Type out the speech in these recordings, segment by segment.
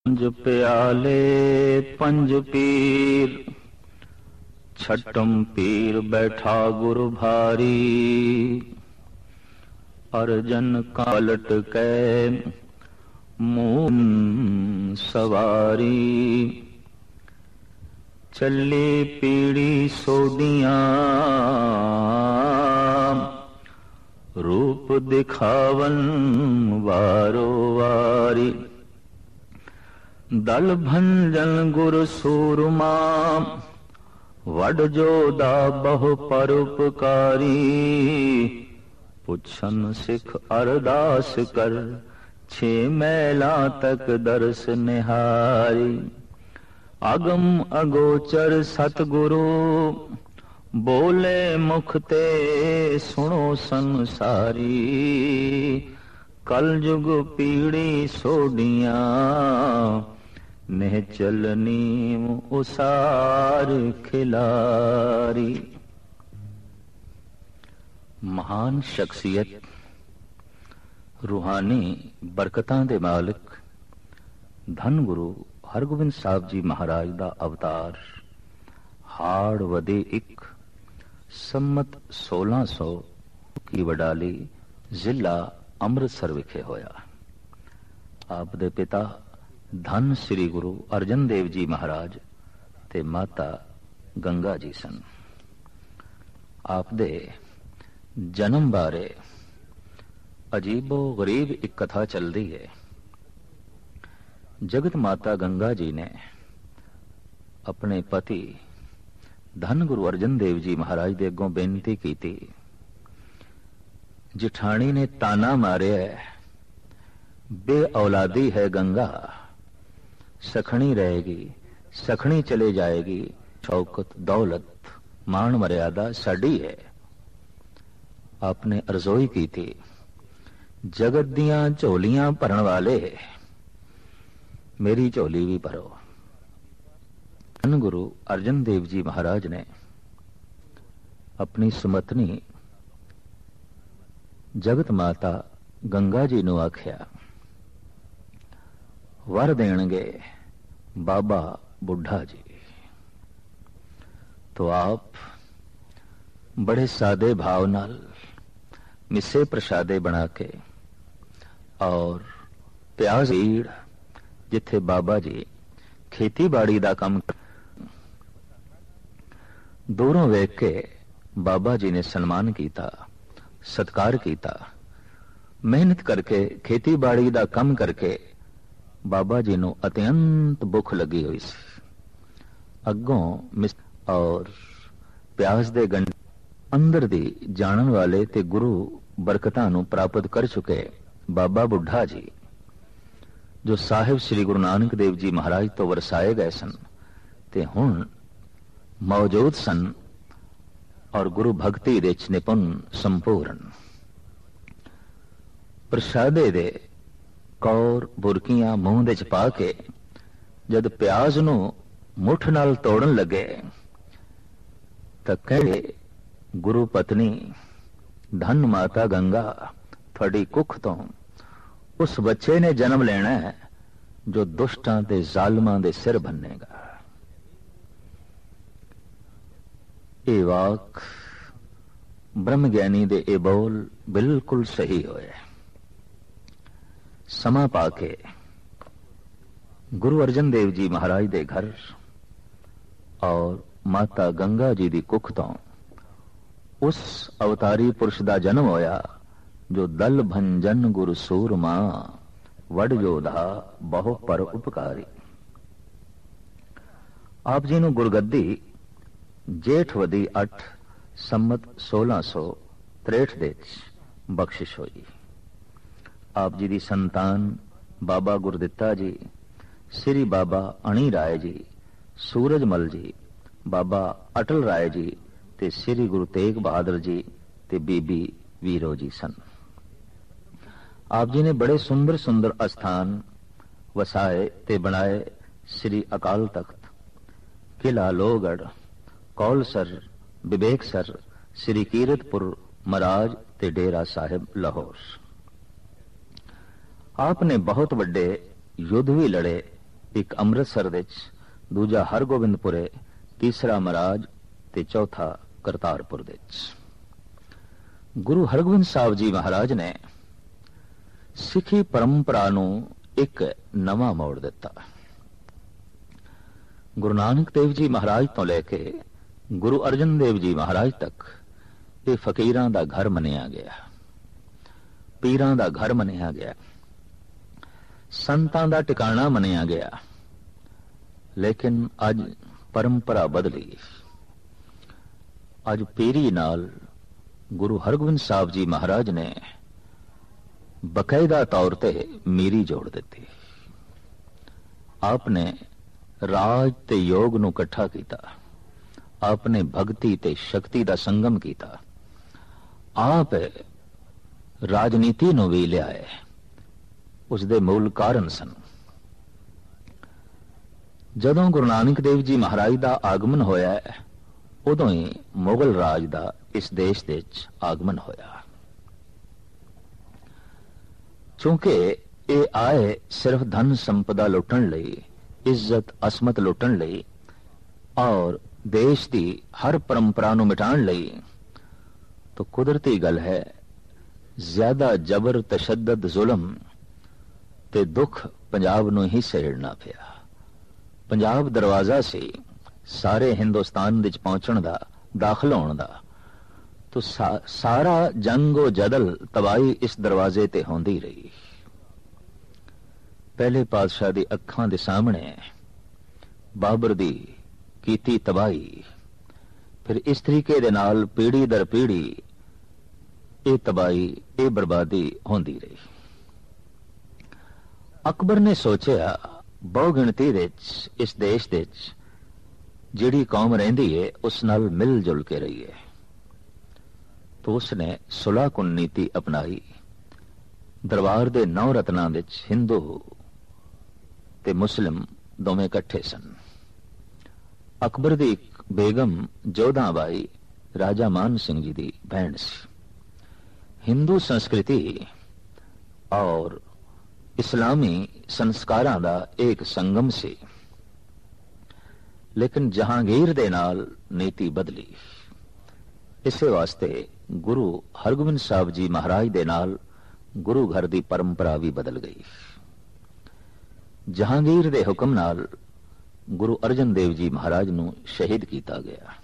पंज प्याले पंज पीर, छठम पीर बैठा गुरु भारी। अर्जन कालट कै मून सवारी। चली पीड़ी सोदियां, रूप दिखावन वारो वारी। दल भंजन गुर सूरमा, वड जोदा बहु परोपकारी। पुछन सिख अरदास कर, छे मैला तक दर्श निहारी। अगम अगोचर सतगुरु, बोले मुख ते सुनो संसारी। कल जुग पीड़ी सोडियां, निहचल नीम उसार खिलारी। महान शख्सियत, रूहानी बरकतां दे मालिक धन गुरु हरगोबिंद साहब जी महाराज दा अवतार हाड़ वधे एक सम्मत 1600 की वडाली जिला ਅੰਮ੍ਰਿਤਸਰ ਵਿਖੇ ਹੋਇਆ। ਆਪ ਦੇ ਪਿਤਾ ਧੰਨ ਸ੍ਰੀ ਗੁਰੂ ਅਰਜਨ ਦੇਵ ਜੀ ਮਹਾਰਾਜ ਤੇ ਮਾਤਾ ਗੰਗਾ ਜੀ ਸਨ। ਆਪ ਦੇ ਜਨਮ ਬਾਰੇ ਅਜੀਬੋ ਗਰੀਬ ਇੱਕ ਕਥਾ ਚੱਲਦੀ ਹੈ। ਜਗਤ ਮਾਤਾ ਗੰਗਾ ਜੀ ਨੇ ਆਪਣੇ ਪਤੀ ਧੰਨ ਗੁਰੂ ਅਰਜਨ ਦੇਵ ਜੀ ਮਹਾਰਾਜ ਦੇ ਅੱਗੋਂ ਬੇਨਤੀ ਕੀਤੀ। जिठानी ने ताना मारे, बे औलादी है गंगा, सखणी रहेगी, सखणी चले जाएगी। शौकत दौलत मान मर्यादा साडी है। आपने अरजोई की थी, जगत दियां झोलियां भरन वाले, मेरी झोली भी भरो। धन गुरु अर्जन देव जी महाराज ने अपनी सुमतनी जगत माता गंगा जी नूं आख्या, वर देणगे बाबा बुढ़ा जी। तो आप बड़े सादे भाव नाल मिसे प्रसादे बना के और प्याज ईड़, जिथे बाबा जी खेती बाड़ी दा काम, दूरों वेख के बाबा जी ने सन्मान किया, सत्कार किया। मेहनत करके खेती बाड़ी दा काम करके बाबा जी नूं अत्यंत भुख लगी हुई सी। अगों मिस और प्याज दे गंढ अंदर दी जानन वाले ते गुरु बरकतां नूं प्राप्त कर चुके बाबा बुढ़ा जी, जो साहिब श्री गुरु नानक देव जी महाराज तो वरसाए गए सन ते हुण मौजूद सन और गुरु भक्ति दे निपुण संपूर्ण। प्रसादे दे कौर बुरकियां मूंह दे च पा के जद प्याज नूं मुठ नाल तोड़न लगे तां कहे, गुरु पत्नी धन माता गंगा, थोड़ी कुख तो उस बच्चे ने जन्म लेना है जो दुष्टां ते जालमां दे सिर भन्नेगा। ये वाक ब्रह्म ज्ञानी दे ए बोल बिल्कुल सही होए। समा पाके गुरु अर्जन देव जी महाराज दे घर और माता गंगा जी दी कुख तो उस अवतारी पुरुष दा जन्म होया जो दल भंजन गुरु सूरमा, वड जोधा बहु पर उपकारी। आप जी नूं गुरगद्दी जेठवदी 8 सम्मत 1663 दे बख्शिश होई। आप जी दी संतान बाबा गुरदित्ता जी, श्री बाबा अणी राय जी, सूरजमल जी, बाबा अटल राय जी ते श्री गुरु तेग बहादुर जी ते बीबी वीरो जी सन। आप जी ने बड़े सुंदर सुंदर अस्थान वसाए ते बनाए। श्री अकाल तख्त, किला लोहगढ़, कौलसर, विवेकसर, श्री कीरतपुर महाराज ते डेरा साहिब लाहौर। आपने बहुत बड़े युद्ध भी लड़े ਇੱਕ ਅੰਮ੍ਰਿਤਸਰ ਵਿੱਚ, ਦੂਜਾ ਹਰਗੋਬਿੰਦਪੁਰੇ, ਤੀਸਰਾ ਮਰਾਜ ਤੇ ਚੌਥਾ ਕਰਤਾਰਪੁਰ ਵਿੱਚ। ਗੁਰੂ ਹਰਗੋਬਿੰਦ ਸਾਹਿਬ ਜੀ ਮਹਾਰਾਜ ਨੇ ਸਿੱਖੀ ਪਰੰਪਰਾ ਨੂੰ ਇੱਕ ਨਵਾਂ ਮੋੜ ਦਿੱਤਾ। ਗੁਰੂ ਨਾਨਕ ਦੇਵ ਜੀ ਮਹਾਰਾਜ ਤੋਂ ਲੈ ਕੇ ਗੁਰੂ ਅਰਜਨ ਦੇਵ ਜੀ ਮਹਾਰਾਜ ਤੱਕ ਇਹ ਫਕੀਰਾਂ ਦਾ ਘਰ ਮੰਨਿਆ ਗਿਆ, ਪੀਰਾਂ ਦਾ ਘਰ ਮੰਨਿਆ ਗਿਆ, ਸੰਤਾਂ ਦਾ ਟਿਕਾਣਾ ਮੰਨਿਆ ਗਿਆ। ਲੇਕਿਨ ਅੱਜ ਪਰੰਪਰਾ ਬਦਲੀ। ਅੱਜ ਪੀਰੀ ਨਾਲ ਗੁਰੂ ਹਰਗੋਬਿੰਦ ਸਾਹਿਬ ਜੀ ਮਹਾਰਾਜ ਨੇ ਬਕਾਇਦਾ ਤੌਰ ਤੇ ਮੀਰੀ ਜੋੜ ਦਿੱਤੀ। ਆਪ ਨੇ ਰਾਜ ਤੇ ਯੋਗ ਨੂੰ ਇਕੱਠਾ ਕੀਤਾ, ਆਪ ਨੇ ਭਗਤੀ ਤੇ ਸ਼ਕਤੀ ਦਾ ਸੰਗਮ ਕੀਤਾ, ਆਪ ਰਾਜਨੀਤੀ ਨੂੰ ਵੀ ਲਿਆਏ। ਉਸ ਦੇ ਮੂਲ ਕਾਰਨ ਸਨ। ਜਦੋਂ ਗੁਰੂ ਨਾਨਕ ਦੇਵ ਜੀ ਮਹਾਰਾਜ ਦਾ ਆਗਮਨ ਹੋਇਆ, ਉਦੋਂ ਹੀ ਮੁਗਲ ਰਾਜ ਦਾ ਇਸ ਦੇਸ਼ ਦੇ ਵਿੱਚ ਆਗਮਨ ਹੋਇਆ। ਕਿਉਂਕਿ ਇਹ ਆਏ ਸਿਰਫ ਧਨ ਸੰਪਦਾ ਲੁੱਟਣ ਲਈ, ਇੱਜ਼ਤ ਅਸਮਤ ਲੁੱਟਣ ਲਈ ਔਰ ਦੇਸ਼ ਦੀ ਹਰ ਪਰੰਪਰਾ ਨੂੰ ਮਿਟਾਉਣ ਲਈ, ਤਾਂ ਕੁਦਰਤੀ ਗੱਲ ਹੈ ਜ਼ਿਆਦਾ ਜ਼ਬਰ, ਤਸ਼ੱਦਦ, ਜ਼ੁਲਮ ਤੇ ਦੁੱਖ ਪੰਜਾਬ ਨੂੰ ਹੀ ਸਹਿਣਾ ਪਿਆ। ਪੰਜਾਬ ਦਰਵਾਜ਼ਾ ਸੀ ਸਾਰੇ ਹਿੰਦੁਸਤਾਨ ਵਿੱਚ ਪਹੁੰਚਣ ਦਾ, ਦਾਖਲ ਹੋਣ ਦਾ। ਤਾਂ ਸਾਰਾ ਜੰਗੋ ਜਦਲ, ਤਬਾਹੀ ਇਸ ਦਰਵਾਜ਼ੇ ਤੇ ਹੁੰਦੀ ਰਹੀ। ਪਹਿਲੇ ਪਾਤਸ਼ਾਹ ਦੀ ਅੱਖਾਂ ਦੇ ਸਾਹਮਣੇ ਬਾਬਰ ਦੀ ਕੀਤੀ ਤਬਾਹੀ, ਫਿਰ ਇਸ ਤਰੀਕੇ ਦੇ ਨਾਲ ਪੀੜੀ ਦਰ ਪੀੜੀ ਇਹ ਤਬਾਹੀ, ਇਹ ਬਰਬਾਦੀ ਹੁੰਦੀ ਰਹੀ। ਅਕਬਰ ਨੇ ਸੋਚਿਆ ਬਹੁ ਗਿਣਤੀ ਵਿੱਚ ਇਸ ਦੇਸ਼ ਵਿੱਚ ਜਿਹੜੀ ਕੌਮ ਰਹਿੰਦੀ ਹੈ ਉਸ ਨਾਲ ਮਿਲ ਜੁਲ ਕੇ ਰਹੀਏ। ਤਾਂ ਉਸ ਨੇ ਸੁਲ੍ਹਾ ਕੁਨ ਨੀਤੀ ਅਪਣਾਈ। ਦਰਬਾਰ ਦੇ 9 ਰਤਨਾਂ ਵਿੱਚ ਹਿੰਦੂ ਤੇ ਮੁਸਲਿਮ ਦੋਵੇਂ ਇਕੱਠੇ ਸਨ। ਅਕਬਰ ਦੀ ਇੱਕ ਬੇਗਮ ਜੋਧਾਬਾਈ ਰਾਜਾ ਮਾਨ ਸਿੰਘ ਜੀ ਦੀ ਭੈਣ ਸੀ। ਹਿੰਦੂ ਸੰਸਕ੍ਰਿਤੀ ਔਰ ਇਸਲਾਮੀ ਸੰਸਕਾਰਾਂ ਦਾ ਇੱਕ ਸੰਗਮ ਸੀ। ਲੇਕਿਨ ਜਹਾਂਗੀਰ ਦੇ ਨਾਲ ਨੀਤੀ ਬਦਲੀ। ਇਸੇ ਵਾਸਤੇ ਗੁਰੂ ਹਰਗੋਬਿੰਦ ਸਾਹਿਬ ਜੀ ਮਹਾਰਾਜ ਦੇ ਨਾਲ ਗੁਰੂ ਘਰ ਦੀ ਪਰੰਪਰਾ ਵੀ ਬਦਲ ਗਈ। ਜਹਾਂਗੀਰ ਦੇ ਹੁਕਮ ਨਾਲ ਗੁਰੂ ਅਰਜਨ ਦੇਵ ਜੀ ਮਹਾਰਾਜ ਨੂੰ ਸ਼ਹੀਦ ਕੀਤਾ ਗਿਆ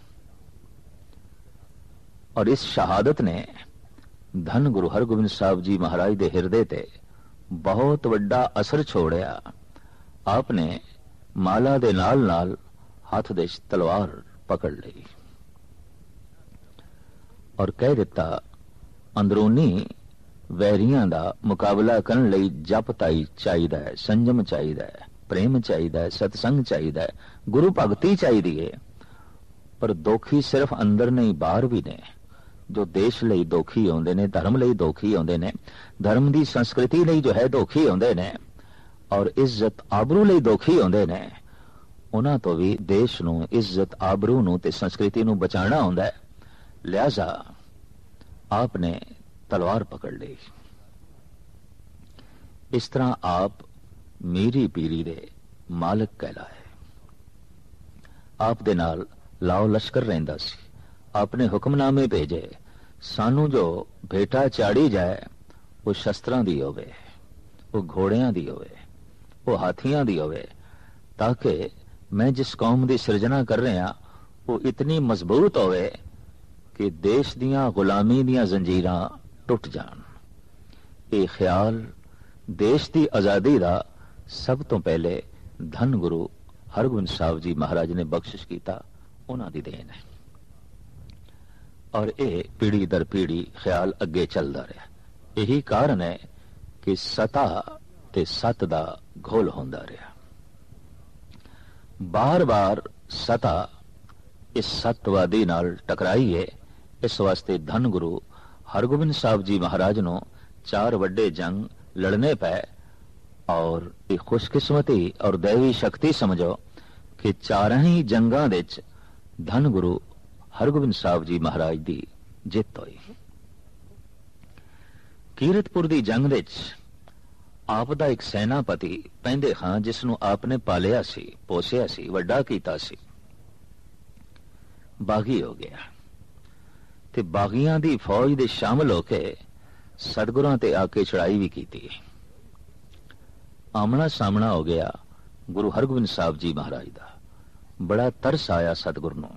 ਔਰ ਇਸ ਸ਼ਹਾਦਤ ਨੇ ਧੰਨ ਗੁਰੂ ਹਰਗੋਬਿੰਦ ਸਾਹਿਬ ਜੀ ਮਹਾਰਾਜ ਦੇ ਹਿਰਦੇ ਤੇ ਬਹੁਤ ਵੱਡਾ ਅਸਰ ਛੋੜਿਆ। ਆਪ ਨੇ ਮਾਲਾ ਦੇ ਨਾਲ ਨਾਲ ਹੱਥ ਦੇ ਤਲਵਾਰ ਪਕੜ ਲਈ ਔਰ ਕਹਿ ਦਿੱਤਾ, ਅੰਦਰੂਨੀ ਵੈਰੀਆਂ ਦਾ ਮੁਕਾਬਲਾ ਕਰਨ ਲਈ ਜਪ ਤਾਈ ਚਾਹੀਦਾ ਹੈ, ਸੰਜਮ ਚਾਹੀਦਾ ਹੈ, ਪ੍ਰੇਮ ਚਾਹੀਦਾ ਹੈ, ਸਤਸੰਗ ਚਾਹੀਦਾ ਹੈ, ਗੁਰੂ ਭਗਤੀ ਚਾਹੀਦੀ ਹੈ। ਪਰ ਦੋਖੀ ਸਿਰਫ ਅੰਦਰ ਨਹੀਂ, ਬਾਹਰ ਵੀ ਨੇ। ਜੋ ਦੇਸ਼ ਲਈ ਦੋਖੀ ਆਉਂਦੇ ਨੇ, ਧਰਮ ਲਈ ਦੋਖੀ ਆਉਂਦੇ ਨੇ, ਧਰਮ ਦੀ ਸੰਸਕ੍ਰਿਤੀ ਲਈ ਜੋ ਹੈ ਦੋਖੀ ਆਉਂਦੇ ਨੇ ਔਰ ਇੱਜ਼ਤ ਆਬਰੂ ਲਈ ਦੋਖੀ ਆਉਂਦੇ ਨੇ, ਉਹਨਾਂ ਤੋਂ ਵੀ ਦੇਸ਼ ਨੂੰ, ਇੱਜ਼ਤ ਆਬਰੂ ਨੂੰ ਤੇ ਸੰਸਕ੍ਰਿਤੀ ਨੂੰ ਬਚਾਉਣਾ ਹੁੰਦਾ ਹੈ। ਲਿਹਾਜ਼ਾ ਆਪ ਨੇ ਤਲਵਾਰ ਪਕੜ ਲਈ। ਇਸ ਤਰ੍ਹਾਂ ਆਪ ਮੀਰੀ ਪੀਰੀ ਦੇ ਮਾਲਕ ਕਹਿਲਾਏ। ਆਪ ਦੇ ਨਾਲ ਲਾਓ ਲਸ਼ਕਰ ਰਹਿੰਦਾ ਸੀ। ਆਪਨੇ ਹੁਕਮਨਾਮੇ ਭੇਜੇ, ਸਾਨੂੰ ਜੋ ਭੇਟਾ ਚਾੜੀ ਜਾਏ ਉਹ ਸ਼ਸਤਰਾਂ ਦੀ ਹੋਵੇ, ਉਹ ਘੋੜਿਆਂ ਦੀ ਹੋਵੇ, ਉਹ ਹਾਥੀਆਂ ਦੀ ਹੋਵੇ, ਤਾਂ ਕਿ ਮੈਂ ਜਿਸ ਕੌਮ ਦੀ ਸਿਰਜਣਾ ਕਰ ਰਿਹਾ ਉਹ ਇਤਨੀ ਮਜ਼ਬੂਤ ਹੋਵੇ ਕਿ ਦੇਸ਼ ਦੀਆਂ ਗੁਲਾਮੀ ਦੀਆਂ ਜ਼ੰਜੀਰਾਂ ਟੁੱਟ ਜਾਣ। ਇਹ ਖਿਆਲ ਦੇਸ਼ ਦੀ ਆਜ਼ਾਦੀ ਦਾ ਸਭ ਤੋਂ ਪਹਿਲੇ ਧੰਨ ਗੁਰੂ ਹਰਗੋਬਿੰਦ ਸਾਹਿਬ ਜੀ ਮਹਾਰਾਜ ਨੇ ਬਖਸ਼ਿਸ਼ ਕੀਤਾ, ਉਹਨਾਂ ਦੀ ਦੇਣ ਹੈ। ਔਰ ਇਹ ਪੀੜੀ ਦਰ ਪੀੜੀ ਖਿਆਲ ਅੱਗੇ ਚੱਲਦਾ ਰਿਹਾ। ਇਹੀ ਕਾਰਨ ਹੈ ਕਿ ਸਤਾ ਤੇ ਸਤ ਦਾ ਘੋਲ ਹੁੰਦਾ ਰਿਹਾ। ਬਾਰ-ਬਾਰ ਸਤਾ ਇਸ ਸਤਵਾਦੀ ਨਾਲ ਟਕਰਾਈ ਹੈ। ਇਸ ਵਾਸਤੇ ਧੰਨ ਗੁਰੂ ਹਰਗੋਬਿੰਦ ਸਾਹਿਬ ਜੀ ਮਹਾਰਾਜ ਨੂੰ 4 ਵੱਡੇ ਜੰਗ ਲੜਨੇ ਪਏ ਔਰ ਇਹ ਖੁਸ਼ਕਿਸਮਤੀ ਔਰ ਦੇਵੀ ਸ਼ਕਤੀ ਸਮਝੋ ਕਿ 4 ਹੀ ਜੰਗਾਂ ਵਿੱਚ ਧੰਨ ਗੁਰੂ ਹਰਗੋਬਿੰਦ ਸਾਹਿਬ ਜੀ ਮਹਾਰਾਜ ਦੀ ਜਿੱਤ ਹੋਈ। ਕੀਰਤਪੁਰ ਦੀ ਜੰਗ ਵਿੱਚ ਆਪ ਦਾ ਇੱਕ ਸੈਨਾਪਤੀ ਪੈਂਦੇ ਖਾਂ, ਜਿਸ ਨੂੰ ਆਪ ਨੇ ਪਾਲਿਆ ਸੀ, ਪੋਸਿਆ ਸੀ, ਵੱਡਾ ਕੀਤਾ ਸੀ, ਬਾਗੀ ਹੋ ਗਿਆ ਤੇ ਬਾਗੀਆਂ ਦੀ ਫੌਜ ਦੇ ਸ਼ਾਮਲ ਹੋ ਕੇ ਸਤਿਗੁਰਾਂ ਤੇ ਆ ਕੇ ਚੜਾਈ ਵੀ ਕੀਤੀ। ਆਮਣਾ ਸਾਹਮਣਾ ਹੋ ਗਿਆ ਗੁਰੂ ਹਰਗੋਬਿੰਦ ਸਾਹਿਬ ਜੀ ਮਹਾਰਾਜ ਦਾ। ਬੜਾ ਤਰਸ ਆਇਆ ਸਤਿਗੁਰ ਨੂੰ।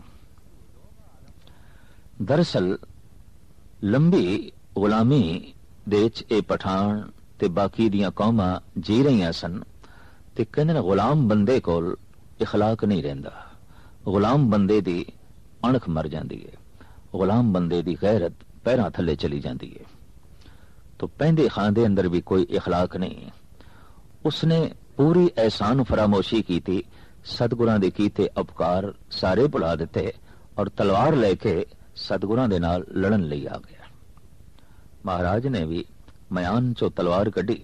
ਦਰਅਸਲ ਲੰਬੀ ਗੁਲਾਮੀ ਦੇ ਵਿੱਚ ਇਹ ਪਠਾਨ ਤੇ ਬਾਕੀ ਦੀਆਂ ਕੌਮਾਂ ਜੀ ਰਹੀਆਂ ਸਨ ਤੇ ਕਹਿੰਦੇ ਨੇ ਗੁਲਾਮ ਬੰਦੇ ਕੋਲ ਇਖਲਾਕ ਨਹੀਂ ਰਹਿੰਦਾ, ਗੁਲਾਮ ਬੰਦੇ ਦੀ ਅਣਖ ਮਰ ਜਾਂਦੀ ਹੈ, ਗੁਲਾਮ ਬੰਦੇ ਦੀ ਗੈਰਤ ਪੈਰਾਂ ਥੱਲੇ ਚਲੀ ਜਾਂਦੀ ਹੈ। तो पैंदे खां दे अंदर भी कोई इखलाक नहीं। उसने पूरी एहसान फरामोशी की थी, सतगुरां दे कीते उपकार सारे भुला दिते और तलवार लेके सतगुरां दे नाल लड़न लई आ गया। महाराज ने भी म्यान चो तलवार कढ़ी,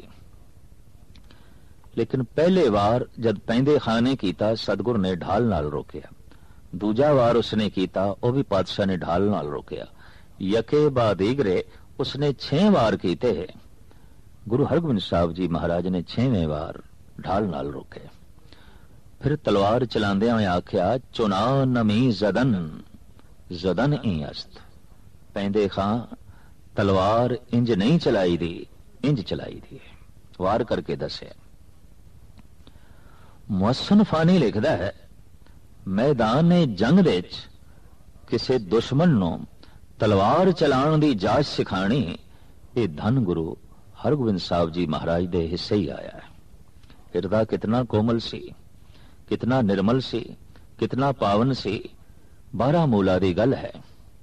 लेकिन पहले वार जद पैंदे खां ने कीता सतगुर ने ढाल नाल रोकिया, दूजा वार उसने कीता वो भी पातशाह ने ढाल नाल रोकिया, यके बाद दीगरे उसने 6 वार कीते। गुरु हरगोबिंद साहब जी महाराज ने 6वें वार ढाल नाल रोके। फिर तलवार चलांदे हुए आख्या, चुना नमी जदन जदन ई अस्त। पैंदे खां तलवार इंज नहीं चलाई दी, इंज चलाई दी। वार करके दसे। मुहस्सन फानी लिखदा है, मैदान जंग दे किसे दुश्मन नूं तलवार चलाण दी जाच सिखाणी, ये धन गुरु हरगोबिंद साहब जी महाराज दे हिस्से ही आया है। हिरदा कितना कोमल सी, कितना निर्मल सी, कितना पावन सी, 12 मूला दी गल है।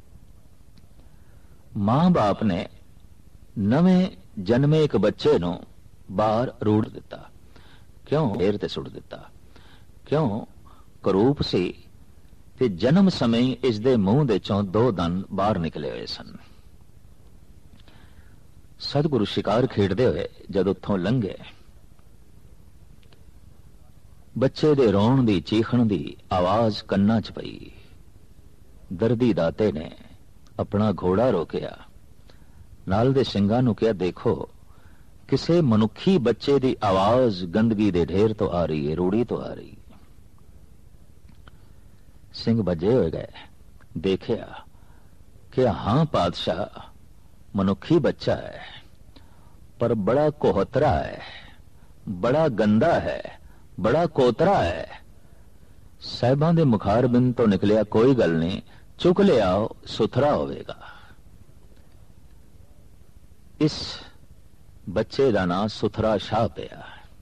मां बाप ने नवें जन्मे एक बच्चे नूं बाहर रूड़ दिता। क्यों? ढेर ते सुट दिता। क्यों? करूप सी ते जन्म समय इस दे मूंह दे चों 2 दंद बाहर निकले हुए सन। सतगुरु शिकार खेडदे हुए जद उत्थों लंघे, बच्चे दे रोण दी चीखण दी आवाज कन्ना च पई। दर्दी दाते ने अपना घोड़ा रोकिया, नाल दे सिंगां नूं कहा, देखो किसे मनुखी बच्चे दी आवाज गंदगी दे ढेर तो आ रही है, रूड़ी तो आ रही है। सिंह बजे हो गए, देखिया कि हां पातशाह मनुखी बच्चा है, पर बड़ा कोहतरा है, बड़ा गंदा है, बड़ा कोतरा है। साहिबां दे मुखार बिन तो निकलिया, कोई गल नहीं, चुक ले आओ, सुथरा होवेगा। इस बच्चे दा नां सुथरा शाह पिया।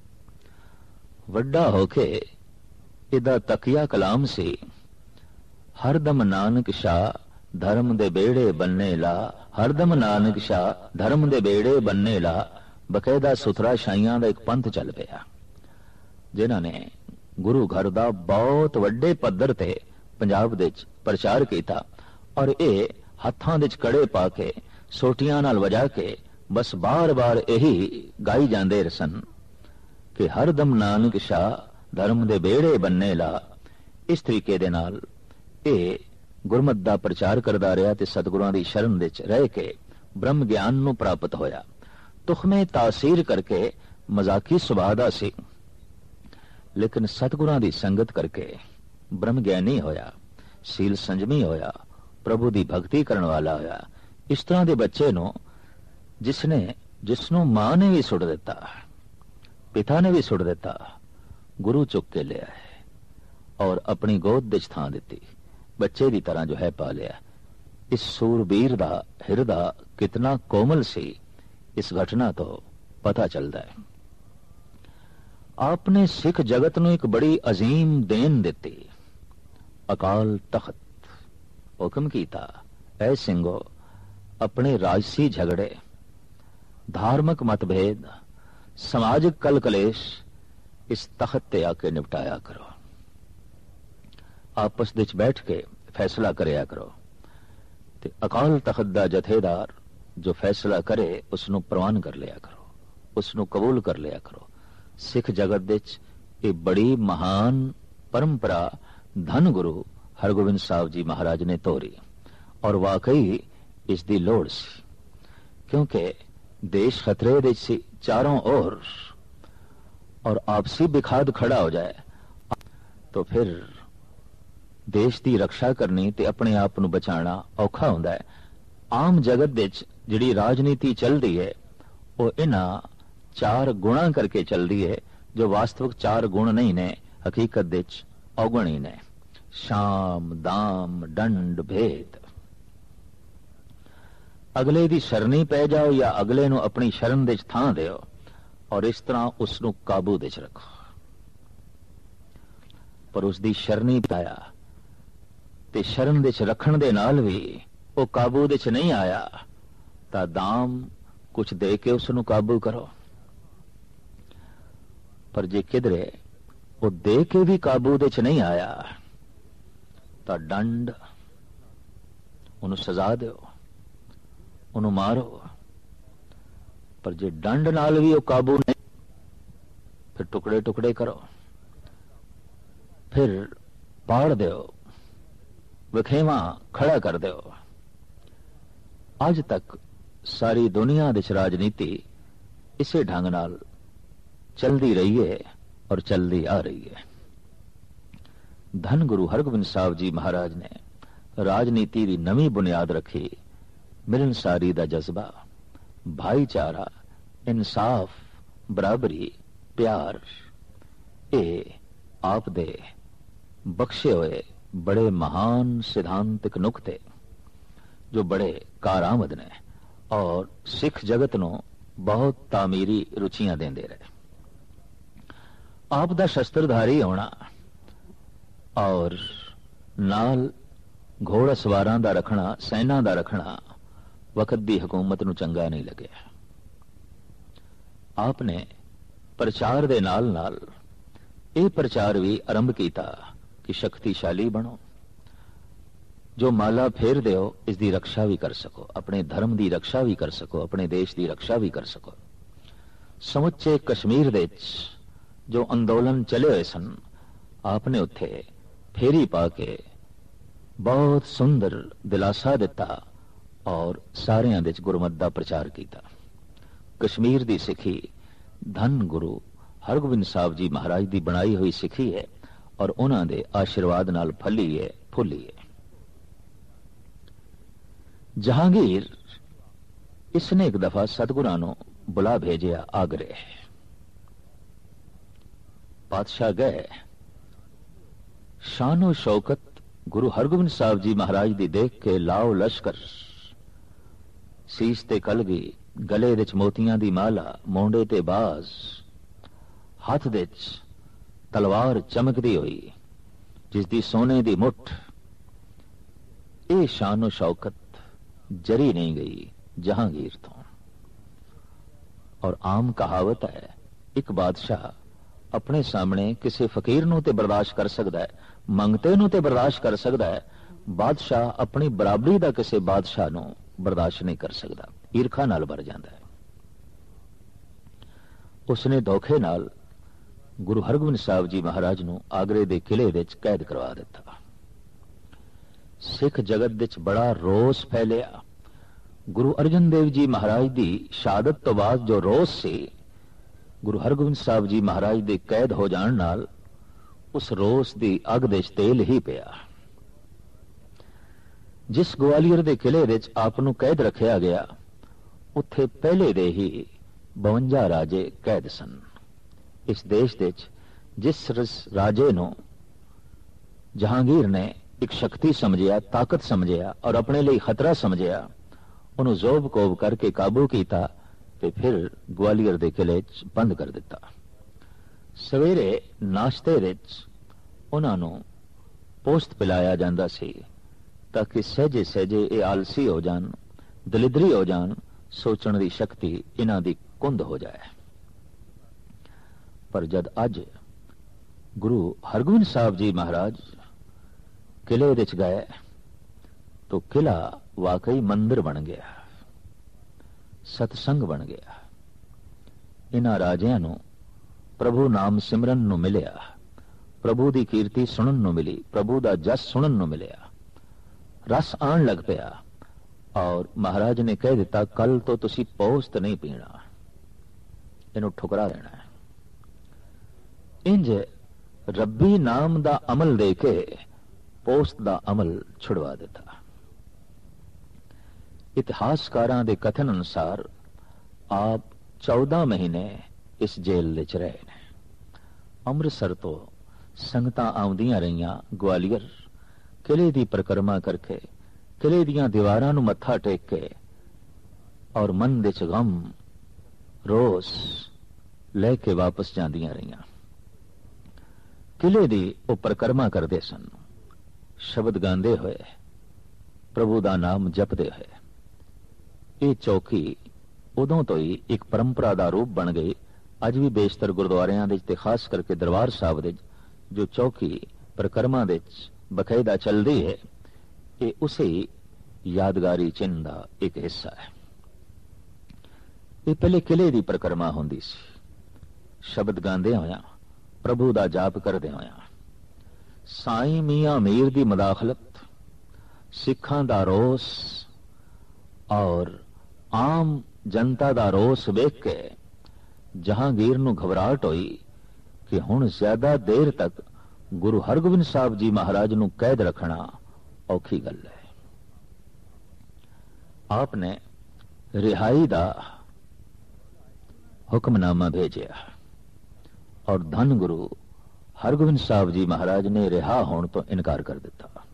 वड्डा होके इदा तकिया कलाम सी, हरदम नानक शाह धर्म दे बेड़े बनने ला, हरदम नानक शाह धर्म दे बेड़े बनने ला। बकायदा सुथरा शाइयां दा एक पंथ चल पिया, जिन्हां ने गुरु घर दा बहुत वड्डे पद्धर ते पंजाब दे प्रचार कीता और ये हत्थां दे कड़े पा के सोटियां नाल वजा के बस बार बार यही गाई जांदे सन कि हरदम नानक शाह धर्म दे बेड़े बनने ला। इस तरीके दे नाल ਇਹ ਗੁਰਮਤਿ ਦਾ ਪ੍ਰਚਾਰ ਕਰਦਾ ਰਿਹਾ ਤੇ ਸਤਿਗੁਰਾਂ ਦੀ ਸ਼ਰਨ ਵਿੱਚ ਰਹਿ ਕੇ ਬ੍ਰਹਮ ਗਿਆਨ ਨੂੰ ਪ੍ਰਾਪਤ ਹੋਇਆ। ਤੁਖਮੇ ਤਾਸੀਰ ਕਰਕੇ ਮਜ਼ਾਕੀ ਸੁਭਾਅ ਦਾ ਸੀ, ਲੇਕਿਨ ਸਤਿਗੁਰਾਂ ਦੀ ਸੰਗਤ ਕਰਕੇ ਬ੍ਰਹਮ ਗਿਆਨੀ ਹੋਇਆ, ਸੀਲ ਸੰਜਮੀ ਹੋਇਆ, ਪ੍ਰਭੂ ਦੀ ਭਗਤੀ ਕਰਨ ਵਾਲਾ ਹੋਇਆ। ਇਸ ਤਰ੍ਹਾਂ ਦੇ ਬੱਚੇ ਨੂੰ ਜਿਸ ਨੂੰ ਮਾਂ ਨੇ ਵੀ ਸੁੱਟ ਦਿੱਤਾ, ਪਿਤਾ ਨੇ ਵੀ ਸੁੱਟ ਦਿੱਤਾ, ਗੁਰੂ ਚੁੱਕ ਕੇ ਲਿਆ ਹੈ ਔਰ ਆਪਣੀ ਗੋਦ ਵਿੱਚ ਥਾਂ ਦਿੱਤੀ, बच्चे की तरह जो है पा लिया। इस सूरबीर दा हिरदा कितना कोमल सी, इस घटना तो पता चलता है। आपने सिख जगत नूं एक बड़ी अजीम देन दिती, अकाल तख्त। हुक्म कीता, ऐ सिंघो अपने राजसी झगड़े, धार्मिक मतभेद, समाजिक कल कलेश इस तख्त ते आके निपटाया करो, आपस विच बैठ के फैसला करया करो। ते अकाल तख्त दा जथेदार जो फैसला करे उसनू प्रवान कर लिया करो, उसनू कबूल कर लिया करो। सिख जगत विच ये बड़ी महान परंपरा धन गुरु हरगोबिंद साहब जी महाराज ने तोरी और वाकई इसकी लोड़ सी, क्योंकि देश खतरे दे सी, चारों ओर और आपसी विखाद खड़ा हो जाए तो फिर देश की रक्षा करनी ते अपने आप को बचाना औखा होंदा है। आम जगत विच जिहड़ी राजनीति चलती है वो इन्हां 4 गुणा करके चलती है, जो वास्तविक 4 गुण नहीं ने, हकीकत विच औगण ही ने। शाम, दाम, दंड, भेद। अगले की शरणी पै जाओ या अगले नूं अपनी शरण दे थां दिओ और इस तरह उसनूं काबू दे रखो। पर उसकी शरणी पाया ते शरण दे रखण दे नाल भी वो काबू दे नहीं आया तां दाम कुछ दे के उसनूं काबू करो। पर जे किधरे वो दे के भी काबू दे नहीं आया तां दंड, उन्होंने सजा दो, उन्होंने मारो। पर जे दंड नाल भी वो काबू नहीं, फिर टुकड़े टुकड़े करो, फिर पाड़ दो, विखेवा खड़ा कर दो। अज तक सारी दुनिया दी राजनीति इसे ढंग नाल चलती रही है और चलती आ रही है। धन गुरु हरगोबिंद साहब जी महाराज ने राजनीति की नवी बुनियाद रखी। मिलनसारी का जज्बा, भाईचारा, इंसाफ, बराबरी, प्यार, ये आप दे बख्शे हुए बड़े महान सिद्धांतिक नुकते जो बड़े कारामद ने और सिख जगत नूं बहुत तामीरी रुचियां देंदे रहे। आप दा शस्त्रधारी होना और नाल घोड़ सवारां दा रखना, सैना दा रखना वक्त दी हुकूमत नूं चंगा नहीं लग्या। आपने प्रचार दे नाल नाल ये प्रचार भी आरंभ किया कि शक्तिशाली बनो, जो माला फेर दिओ इसकी रक्षा भी कर सको, अपने धर्म की रक्षा भी कर सको, अपने देश की रक्षा भी कर सको। समुचे कश्मीर दे जो अंदोलन चले हुए सन, आपने उत्थे फेरी पा के बहुत सुंदर दिलासा दिता और सारियां दे गुरमत का प्रचार किया। कश्मीर की सिखी धन गुरु हरगोबिंद साहब जी महाराज की बनाई हुई सिखी है और उन्हां दे आशीर्वाद नाल फली है, फुली है। जहांगीर इसने एक दफा सतगुरां नूं बुला भेजिया आगरे। बादशाह गए, शानो शौकत गुरु हरगोबिंद साहब जी महाराज दी देख के लाओ लश्कर, सीस ते कलगी, गले विच मोतियां दी माला, मोंडे ते बाज, हथ विच तलवार चमकदी हुई जिसदी सोने दी मुठ। ये शानो शौकत जरी नहीं गई जहांगीर तो। और आम कहावत है, एक बादशाह अपने सामने किसी फकीर नूं ते बर्दाश्त कर सकता है, मंगते नूं ते बर्दाश्त कर सकता है, बादशाह अपनी बराबरी दा किसी बादशाह नूं बर्दाश्त नहीं कर सकता, ईरखा नाल भर जाता है। उसने धोखे नाल गुरु हरगोबिंद साहब जी महाराज नूं आगरे दे किले विच कैद करवा दिता। सिख जगत विच बड़ा रोस फैलिया। गुरु अर्जन देव जी महाराज की शहादत तो बाद जो रोस से गुरु हरगोबिंद साहब जी महाराज के कैद हो जाने नाल उस रोस की अग दे तेल ही पिया। जिस ग्वालियर के किले विच आप नूं कैद रखा गया, उत्थे पहले दे ही 52 राजे कैद सन। इस देश विच जिस राजे नूं जहांगीर ने एक शक्ति समझिया, ताकत समझिया और अपने लिए खतरा समझिया, उन्होंने जोब कोब करके काबू किया ते फिर ग्वालियर के किले बंद कर दिता। सवेरे नाश्ते विच उन्हां नूं पोस्त पिलाया जांदा सी ताकि सहजे सहजे ये आलसी हो जान, दलिदरी हो जान, सोचण की शक्ति इन्हां दी कुंद हो जाए। पर जद अज गुरु हरगोबिंद साहब जी महाराज किले विच गए तो किला वाकई मंदिर बन गया, सतसंग बन गया। इन्हां राजियां नूं प्रभु नाम सिमरन नूं मिलिया, प्रभु की कीर्ति सुनन नूं मिली, प्रभु का जस सुनन नूं मिलिया, रस आन लग पिया। और महाराज ने कह दिता, कल तो तुसी पोस्त नहीं पीना, इन्हूं ठुकरा देना है। इंज रब्बी नाम दा अमल दे के पोस्त दा अमल छुड़वा दिता। इतिहासकारां दे कथन अनुसार आप 14 महीने इस जेल विच रहे ने। अमृतसर तो संगतां आउंदियां रहियां ग्वालियर, किले दी परिक्रमा करके किले दीयां दीवारां नूं मत्था टेक के और मन दे च गम रोस लेके वापस जांदियां रहियां। किले दी वो परिक्रमा करदे सन, शब्द गांदे होए, प्रभु दा नाम जपदे होए। ये चौकी उदों तो ही एक परंपरा दा रूप बन गई। अज भी बेशतर गुरुद्वारियां दे ते खास करके दरबार साहब दे जो चौकी परिक्रमा दे बकायदा चलदी है, ये उसे यादगारी चिन्ह दा एक हिस्सा है। ये पहले किले दी परिक्रमा होंदी सी, शब्द गांदे होया, प्रभु दा जाप करदे होया। साईं मियां मीर दी मुदाखलत, सिखां दा रोस और आम जनता दा रोस वेख के जहांगीर नूं घबराहट होई कि हुण ज्यादा देर तक गुरु हरगोबिंद साहब जी महाराज नूं कैद रखना औखी गल है। आपने रिहाई दा हुक्मनामा भेजिया और धन गुरु हरगोबिंद साहब जी महाराज ने रिहा होने तो इनकार कर दिता।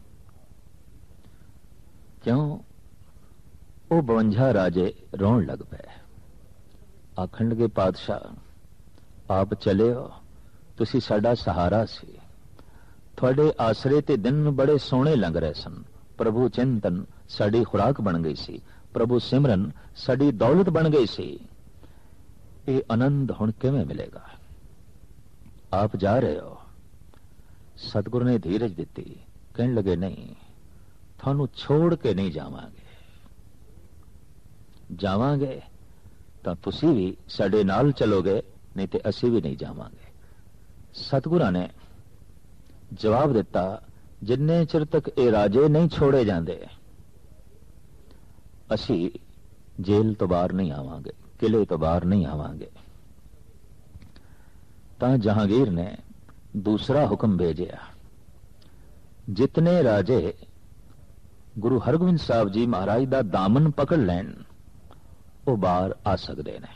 क्यों? वो 52 राजे रोन लग पे, आखण लगे पातशाह आप चले हो, तुसी साडा सहारा सी, थोड़े आसरे ते दिन बड़े सोहणे लंघ रहे सन। प्रभु चिंतन साडी खुराक बन गई सी, प्रभु सिमरन साडी दौलत बन गई सी। ये आनंद हुण किवें मिलेगा? आप जा रहे हो। सतगुरु ने धीरज दिती, कहने लगे नहीं, थानू छोड़ के नहीं जावांगे, जावांगे तां तुसी भी साडे नाल चलोगे, नहीं ते असी भी नहीं जावांगे। सतगुरां ने जवाब दिता, जिन्ने चिर तक ये राजे नहीं छोड़े जांदे असी जेल तो बाहर नहीं आवांगे, किले तो बाहर नहीं आवांगे। तां जहांगीर ने दूसरा हुक्म भेजिया, जितने राजे गुरु हरगोबिंद साहब जी महाराज दा दामन पकड़ लैन वो बाहर आ सकते ने।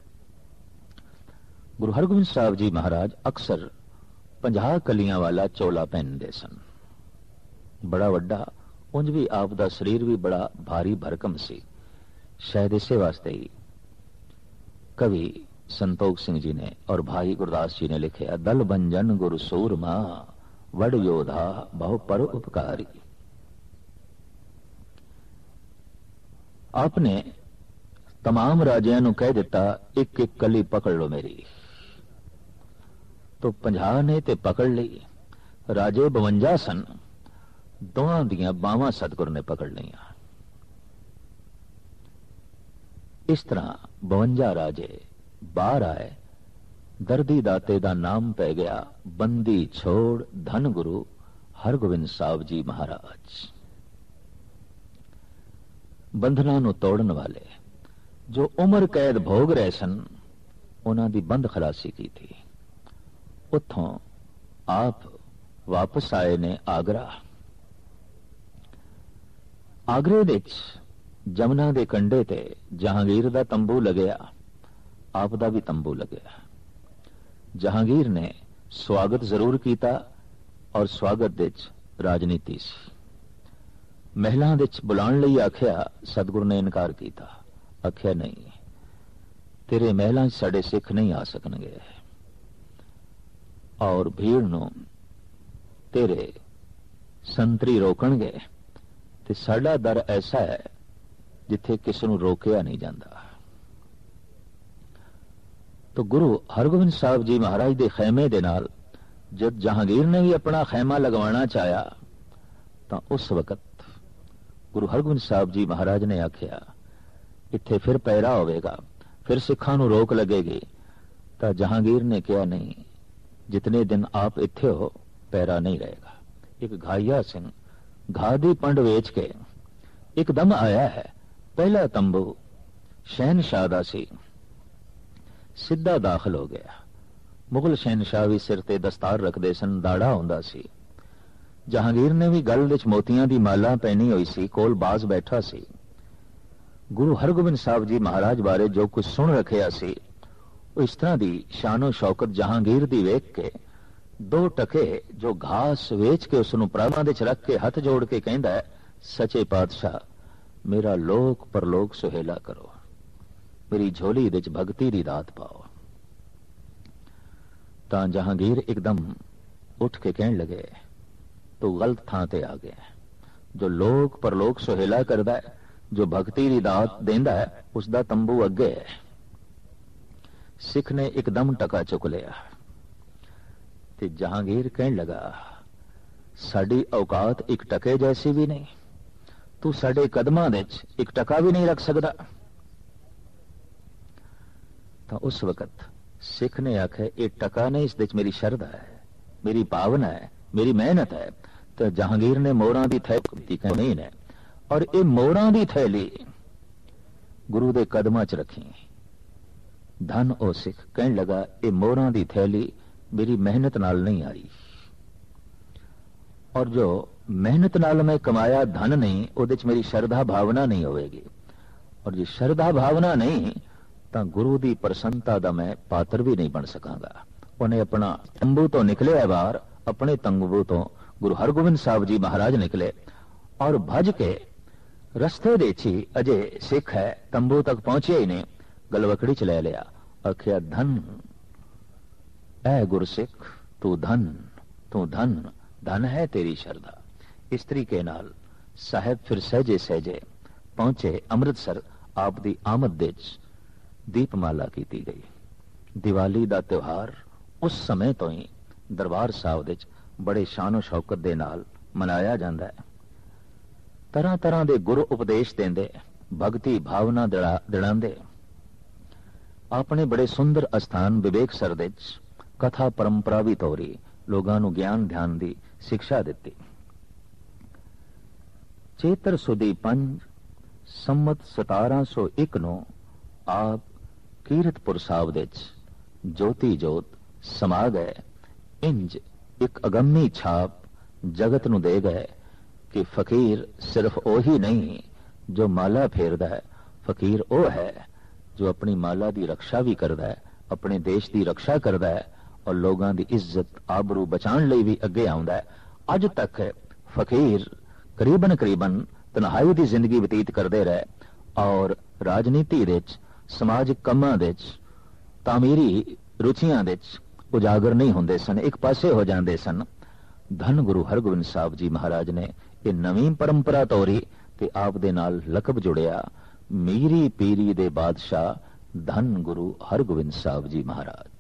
गुरु हरगोबिंद साहब जी महाराज अक्सर 50 कलियां वाला चोला पहनते सन, बड़ा वड्डा, उंज भी आप दा शरीर भी बड़ा भारी भरकम सी। शायद इसे वास्ते ही कवि संतोख सिंह जी ने और भाई गुरदास जी ने लिखे, दल भंजन गुरु सूरमा वड योधा बहु पर उपकारी। आपने तमाम राजियां नूं कह दिता, एक एक कली पकड़ लो मेरी। तो 50 ने ते पकड़ ली। राजे 52 सन, दोहां दियां बावां सतगुर ने पकड़ लिया। इस तरह 52 राजे बाहर आए। दर्दी दाते दा नाम पै गया बंदी छोड़ धन गुरु हरगोबिंद साहब जी महाराज। बंधना नूं तोड़न वाले जो उम्र कैद भोग रहे सन, उन्हां दी बंद खलासी की थी। उत्थों आप वापस आए ने आगरा। आगरे विच जमुना दे कंढे ते जहांगीर दा तंबू लगया, आप दा भी तंबू लगया। जहांगीर ने स्वागत जरूर किया और स्वागत विच राजनीति सी। महलां विच बुलाण लई आख्या, सतगुरु ने इनकार किया, आख्या नहीं, तेरे महलां च साडे सिख नहीं आ सकणगे और भीड़ नूं तेरे संतरी रोकणगे ते साडा दर ऐसा है जिथे किसी नूं रोकिया नहीं जाता। तो गुरु हरगोबिंद साहब जी महाराज दे खैमे दे नाल जब जहांगीर ने भी अपना खैमा लगवाना चाहया तो उस वक्त गुरु हरगोबिंद साहब जी महाराज ने आख्या, इत्थे फिर पैरा होवेगा, फिर सिखां नूं रोक लगेगी। तो जहांगीर ने कहा, नहीं, जितने दिन आप इत्थे हो पैरा नहीं रहेगा। एक घाइया सिंह घा दी पंड वेच के एकदम आया है। पहला तंबू शहनशाह दा सी, सीधा दाखिल हो गया। ਮੁਗਲ ਸ਼ਹਿਨशाह ਵੀ ਸਿਰ ਤੇ ਦਸਤਾਰ ਰੱਖਦੇ ਸਨ, ਦਾੜਾ ਹੁੰਦਾ ਸੀ। ਜਹਾਂਗੀਰ ਨੇ ਵੀ ਗਲ ਵਿੱਚ ਮੋਤੀਆਂ ਦੀ ਮਾਲਾ ਪਹਿਨੀ ਹੋਈ ਸੀ, ਕੋਲ ਬਾਜ਼ ਬੈਠਾ ਸੀ। ਗੁਰੂ ਹਰਗੋਬਿੰਦ ਸਾਹਿਬ ਜੀ ਮਹਾਰਾਜ ਬਾਰੇ ਜੋ ਕੁਝ ਸੁਣ ਰੱਖਿਆ ਸੀ, ਉਹ ਇਸ ਤਰ੍ਹਾਂ ਦੀ ਸ਼ਾਨੋ ਸ਼ੌਕਤ ਜਹਾਂਗੀਰ ਦੀ ਵੇਖ ਕੇ 2 ਟਕੇ ਜੋ ਘਾਸ ਵੇਚ ਕੇ ਉਸ ਨੂੰ ਪ੍ਰਾਵਾਂ ਦੇ ਚ ਰੱਖ ਕੇ ਹੱਥ ਜੋੜ ਕੇ ਕਹਿੰਦਾ ਹੈ, ਸੱਚੇ ਪਾਤਸ਼ਾਹ ਮੇਰਾ ਲੋਕ ਪਰਲੋਕ ਸੁਹੇਲਾ ਕਰੋ, ਮੇਰੀ ਝੋਲੀ ਵਿੱਚ ਭਗਤੀ ਦੀ ਦਾਤ ਪਾਓ। ਤਾਂ ਜਹਾਂਗੀਰ ਇੱਕਦਮ ਉੱਠ ਕੇ ਕਹਿਣ ਲਗੇ, ਤੂੰ ਗਲਤ ਥਾਂ ਤੇ ਆ ਗਿਆ। ਜੋ ਲੋਕ ਪਰਲੋਕ ਸੁਹੇਲਾ ਕਰਦਾ ਹੈ, ਜੋ ਭਗਤੀ ਦੀ ਦਾਤ ਦਿੰਦਾ ਹੈ, ਉਸ ਦਾ ਤੰਬੂ ਅੱਗੇ ਹੈ। ਸਿੱਖ ਨੇ ਇੱਕਦਮ ਟਕਾ ਚੁੱਕ ਲਿਆ ਤੇ ਜਹਾਂਗੀਰ ਕਹਿਣ ਲਗਾ, ਸਾਡੀ ਔਕਾਤ ਇੱਕ ਟਕੇ ਜੈਸੀ ਵੀ ਨਹੀਂ, ਤੂੰ ਸਾਡੇ ਕਦਮਾਂ ਵਿੱਚ ਇੱਕ ਟਕਾ ਵੀ ਨਹੀਂ ਰੱਖ ਸਕਦਾ। ਤਾਂ ਉਸ ਵਕਤ ਸਿੱਖ ਨੇ ਆਖਿਆ, ਇਹ ਟਕਾ ਨਹੀਂ, ਇਸ ਵਿੱਚ ਮੇਰੀ ਸ਼ਰਧਾ ਹੈ, ਮੇਰੀ ਭਾਵਨਾ ਹੈ, ਮੇਰੀ ਮਿਹਨਤ ਹੈ। ਤਾਂ ਜਹਾਂਗੀਰ ਨੇ ਮੋਹਰਾਂ ਦੀ ਥੈਲੀ ਨਹੀਂ ਨੇ, ਔਰ ਇਹ ਮੋਹਰਾਂ ਦੀ ਥੈਲੀ ਗੁਰੂ ਦੇ ਕਦਮਾਂ 'ਚ ਰੱਖੀ। ਧਨ ਉਹ ਸਿੱਖ ਕਹਿਣ ਲਗਾ, ਇਹ ਮੋਹਰਾਂ ਦੀ ਥੈਲੀ ਮੇਰੀ ਮਿਹਨਤ ਨਾਲ ਨਹੀਂ ਆਈ, ਔਰ ਜੋ ਮਿਹਨਤ ਨਾਲ ਮੈਂ ਕਮਾਇਆ ਧਨ ਨਹੀਂ, ਉਹਦੇ 'ਚ ਮੇਰੀ ਸ਼ਰਧਾ ਭਾਵਨਾ ਨਹੀਂ ਹੋਵੇਗੀ, ਔਰ ਜੇ ਸ਼ਰਧਾ ਭਾਵਨਾ ਨਹੀਂ ਤਾਂ ਗੁਰੂ ਦੀ ਪ੍ਰਸੰਨਤਾ ਦਾ ਮੈਂ ਪਾਤਰ ਵੀ ਨਹੀਂ ਬਣ ਸਕਾਂਗਾ। ਉਹਨੇ ਆਪਣਾ ਤੰਬੂ ਤੋਂ ਨਿਕਲਿਆ ਬਾਹਰ, ਆਪਣੇ ਤੰਬੂ ਤੋਂ ਗੁਰੂ ਹਰਗੋਬਿੰਦ ਸਾਹਿਬ ਜੀ ਮਹਾਰਾਜ ਨਿਕਲੇ, ਔਰ ਭੱਜ ਕੇ ਰਸਤੇ ਦੇ ਹੀ ਅਜੇ ਸਿੱਖ ਹੈ, ਤੰਬੂ ਤੱਕ ਪਹੁੰਚਿਆ ਹੀ ਨਹੀਂ, ਗਲਵਕੜੀ ਚ ਲੈ ਲਿਆ, ਆਖਿਆ, ਧਨ ਐ ਗੁਰਸਿੱਖ, ਤੂੰ ਧਨ, ਤੂੰ ਧਨ, ਧਨ ਹੈ ਤੇਰੀ ਸ਼ਰਧਾ। ਇਸ ਤਰੀਕੇ ਨਾਲ ਸਾਹਿਬ ਫਿਰ ਸਹਿਜੇ ਸਹਿਜੇ ਪਹੁੰਚੇ ਅੰਮ੍ਰਿਤਸਰ। ਆਪ ਦੀ ਆਮਦ ਦੇ ਵਿੱਚ ਦੀਪਮਾਲਾ ਕੀਤੀ ਗਈ। ਦੀਵਾਲੀ ਦਾ ਤਿਉਹਾਰ ਉਸ ਸਮੇਂ ਤੋਂ ਹੀ ਦਰਬਾਰ ਸਾਹਿਬ ਵਿੱਚ ਬੜੇ ਸ਼ਾਨੋ ਸ਼ੌਕਤ ਦੇ ਨਾਲ ਮਨਾਇਆ ਜਾਂਦਾ ਹੈ। ਤਰ੍ਹਾਂ ਤਰ੍ਹਾਂ ਦੇ ਗੁਰੂ ਉਪਦੇਸ਼ ਦਿੰਦੇ, ਭਗਤੀ ਭਾਵਨਾ ਦਿਲਾਉਂਦੇ। ਆਪਣੇ ਬੜੇ ਸੁੰਦਰ ਅਸਥਾਨ ਵਿਵੇਕਸਰ ਦੇ ਵਿੱਚ ਕਥਾ ਪਰੰਪਰਾ ਵੀ ਤੋਰੀ, ਲੋਕਾਂ ਨੂੰ ਗਿਆਨ ਧਿਆਨ ਦੀ ਸਿੱਖਿਆ ਦਿੱਤੀ। ਚੇਤਰ ਸੁਦੀ 5 ਸੰਮਤ 1701 ਨੂੰ ਆਪ ਕੀਰਤਪੁਰ ਸਾਹਿਬ ਦੇ ਵਿੱਚ ਜੋਤੀ ਜੋਤ ਸਮਾ ਗਏ। ਇੰਜ ਇੱਕ ਅਗੰਮੀ ਛਾਪ ਜਗਤ ਨੂੰ ਦੇ ਗਏ ਕਿ ਫਕੀਰ ਸਿਰਫ ਉਹੀ ਨਹੀਂ ਜੋ ਮਾਲਾ ਫੇਰਦਾ ਹੈ, ਫਕੀਰ ਉਹ ਹੈ ਜੋ ਆਪਣੀ ਮਾਲਾ ਦੀ ਰੱਖਿਆ ਵੀ ਕਰਦਾ ਹੈ, ਆਪਣੇ ਦੇਸ਼ ਦੀ ਰੱਖਿਆ ਕਰਦਾ ਹੈ, ਔਰ ਲੋਕਾਂ ਦੀ ਇੱਜ਼ਤ ਆਬਰੂ ਬਚਾਉਣ ਲਈ ਵੀ ਅੱਗੇ ਆਉਂਦਾ ਹੈ। ਅੱਜ ਤੱਕ ਫਕੀਰ ਕਰੀਬਨ ਤਨਹਾਈ ਦੀ ਜ਼ਿੰਦਗੀ ਬਤੀਤ ਕਰਦੇ ਰਹੇ, ਔਰ ਰਾਜਨੀਤੀ ਦੇ ਵਿੱਚ, ਸਮਾਜਿਕ ਕੰਮਾਂ ਦੇ ਵਿੱਚ, ਤਾਮੀਰੀ ਰੁਚੀਆਂ ਦੇ ਵਿੱਚ ਉਜਾਗਰ ਨਹੀਂ ਹੁੰਦੇ ਸਨ, ਇੱਕ ਪਾਸੇ ਹੋ ਜਾਂਦੇ ਸਨ। ਧੰਨ ਗੁਰੂ ਹਰਗੋਬਿੰਦ ਸਾਹਿਬ ਜੀ ਮਹਾਰਾਜ ਨੇ ਇਹ ਨਵੀਂ ਪਰੰਪਰਾ ਤੋਰੀ ਤੇ ਆਪ ਦੇ ਨਾਲ ਲਕਬ ਜੁੜਿਆ, ਮੀਰੀ ਪੀਰੀ ਦੇ ਬਾਦਸ਼ਾਹ ਧੰਨ ਗੁਰੂ ਹਰਗੋਬਿੰਦ ਸਾਹਿਬ ਜੀ ਮਹਾਰਾਜ।